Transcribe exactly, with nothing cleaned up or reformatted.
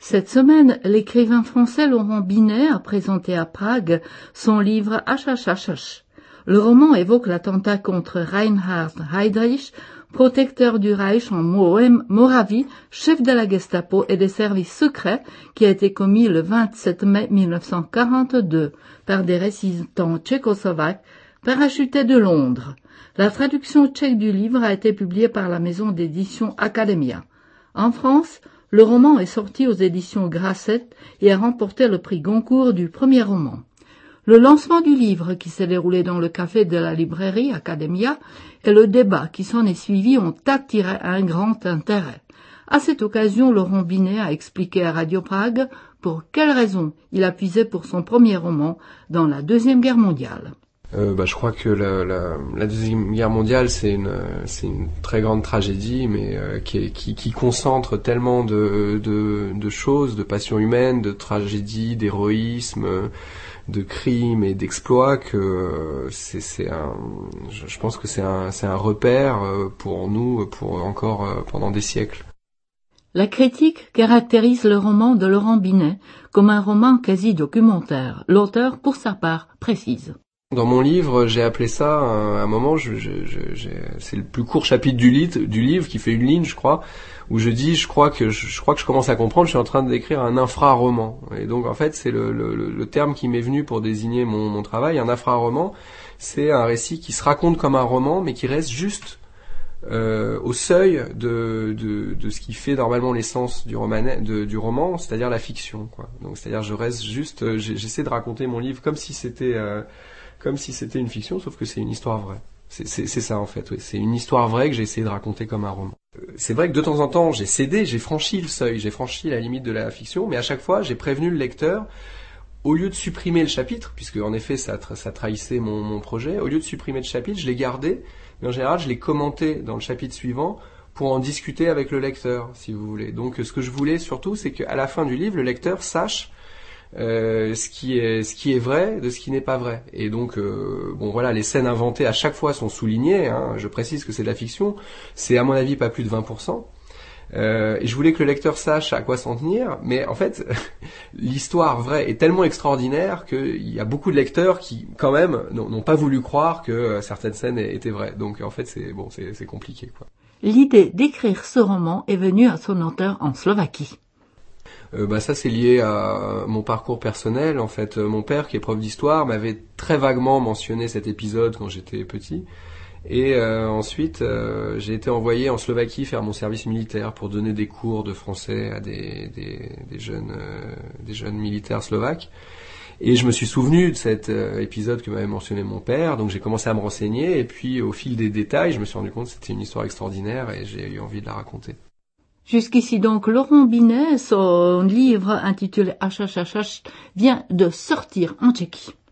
Cette semaine, l'écrivain français Laurent Binet a présenté à Prague son livre H H H H. Le roman évoque l'attentat contre Reinhard Heydrich, protecteur du Reich en Moravie, chef de la Gestapo et des services secrets, qui a été commis le vingt-sept mai mille neuf cent quarante-deux par des résistants tchécoslovaques parachutés de Londres. La traduction tchèque du livre a été publiée par la maison d'édition Academia. En France, le roman est sorti aux éditions Grasset et a remporté le prix Goncourt du premier roman. Le lancement du livre, qui s'est déroulé dans le café de la librairie Academia, et le débat qui s'en est suivi ont attiré un grand intérêt. À cette occasion, Laurent Binet a expliqué à Radio Prague pour quelles raisons il a puisé pour son premier roman dans la Deuxième Guerre mondiale. Euh, bah, je crois que la, la, la Deuxième Guerre mondiale, c'est une, c'est une très grande tragédie, mais euh, qui, est, qui, qui concentre tellement de, de, de choses, de passions humaines, de tragédies, d'héroïsme, de crimes et d'exploits, que c'est, c'est un, je pense que c'est un, c'est un repère pour nous, pour encore pendant des siècles. La critique caractérise le roman de Laurent Binet comme un roman quasi documentaire. L'auteur, pour sa part, précise. Dans mon livre, j'ai appelé ça, à un moment, je, je, je, j'ai, c'est le plus court chapitre du, lit, du livre, qui fait une ligne, je crois, où je dis, je crois que je, je crois que je commence à comprendre, je suis en train d'écrire un infraroman. Et donc, en fait, c'est le, le, le terme qui m'est venu pour désigner mon, mon travail. Un infraroman, c'est un récit qui se raconte comme un roman, mais qui reste juste euh, au seuil de, de, de ce qui fait normalement l'essence du roman, de, du roman, c'est-à-dire la fiction, quoi. Donc, c'est-à-dire, je reste juste, j'essaie de raconter mon livre comme si c'était euh, comme si c'était une fiction, sauf que c'est une histoire vraie. C'est, c'est, c'est ça en fait, oui. C'est une histoire vraie que j'ai essayé de raconter comme un roman. Euh, c'est vrai que de temps en temps, j'ai cédé, j'ai franchi le seuil, j'ai franchi la limite de la fiction, mais à chaque fois, j'ai prévenu le lecteur, au lieu de supprimer le chapitre, puisque en effet, ça, tra- ça trahissait mon, mon projet, au lieu de supprimer le chapitre, je l'ai gardé, mais en général, je l'ai commenté dans le chapitre suivant pour en discuter avec le lecteur, si vous voulez. Donc, ce que je voulais surtout, c'est qu'à la fin du livre, le lecteur sache Euh, ce qui est ce qui est vrai de ce qui n'est pas vrai. Et donc euh, bon voilà, les scènes inventées à chaque fois sont soulignées, hein, je précise que c'est de la fiction, c'est à mon avis pas plus de vingt pour cent. Euh, et je voulais que le lecteur sache à quoi s'en tenir, mais en fait l'histoire vraie est tellement extraordinaire qu'il y a beaucoup de lecteurs qui quand même n'ont, n'ont pas voulu croire que certaines scènes étaient vraies. Donc en fait c'est bon, c'est, c'est compliqué, quoi. L'idée d'écrire ce roman est venue à son auteur en Slovaquie. Euh, bah ça c'est lié à mon parcours personnel. En fait, mon père, qui est prof d'histoire, m'avait très vaguement mentionné cet épisode quand j'étais petit. Et euh, ensuite, euh, j'ai été envoyé en Slovaquie faire mon service militaire pour donner des cours de français à des, des, des jeunes, euh, des jeunes militaires slovaques. Et je me suis souvenu de cet euh, épisode que m'avait mentionné mon père. Donc j'ai commencé à me renseigner. Et puis au fil des détails, je me suis rendu compte que c'était une histoire extraordinaire et j'ai eu envie de la raconter. Jusqu'ici donc, Laurent Binet, son livre intitulé H H H H vient de sortir en Tchéquie.